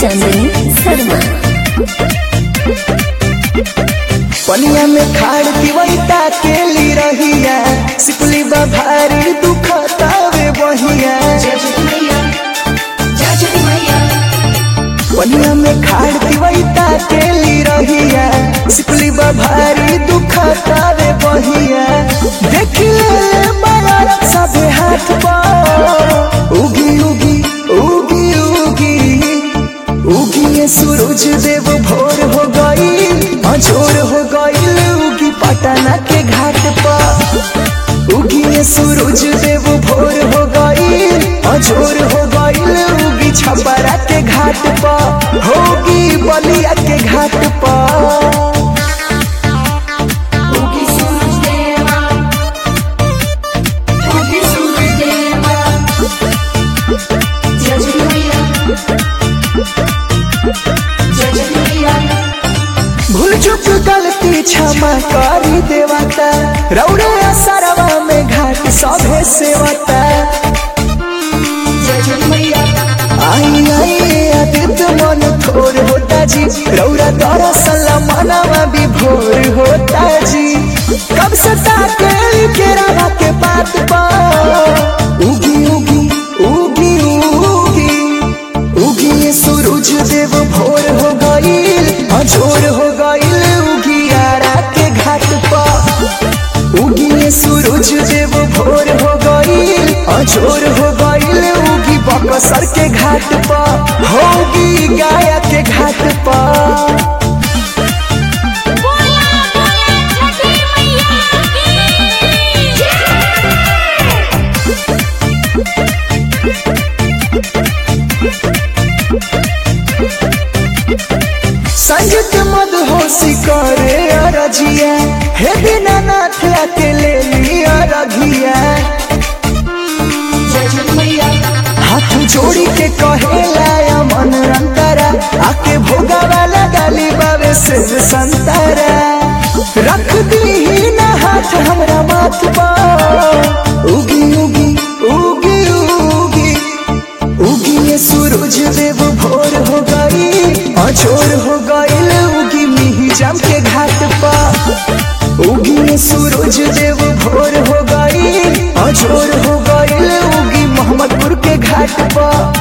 चांदनी शर्मा। पनिया में खाड़ दिवैता के ली रहिया, सिपली भारी दुखतावे बहिया। पनिया में खाड़ दिवैता के ली रहिया, सिपली भारी दुखतावे बहिया। देख ले बड़ा सबे हाथ पर, उगी उगी उगी उगी उगी ये सूरज देव भोर हो गई, अजोर हो गई उगी पटना के घाट पर। उगी ये सूरज देव भोर हो गई, अजोर हो गई उगी छपरा के घाट पर, होगी बलिया के घाट पर। भूल चुक गलती क्षमा करी देवता, रौरे असरवा में घाट सभे सेवता। आई आई आदित्य मन थोर होता जी, रौरा दरअसल मनवा भी भोर होता जी। कब से ताके केरावा के बात पर, उगी उगी उगी उगी उगी ये सूरज देव भोर हो गई, अजोर हो गई उगी आरा के घाट पर। उगी ये सूरज देव भोर हो गई, अजोर हो गई उगी बक्सर के घाट पर, होगी गाया के घाट पर। संगीत मदहोशी करे अरजिया, हे बिना नाथ आके ले लिया रघिया। हाथ जोड़ी के कहेला मन रंतरा, आके भोगा वाला गाली बाबे से संतरा। रख दी ना हाथ हमरा माथ पर, उगी उगी उगी उगी उगी ये सूरज देव भोर हो गई, अजोर हो गई उगी मिहिजाम के घाट पर। उगी ये सूरज देव भोर हो गई, अजोर हो गई उगी मोहम्मदपुर के घाट पर।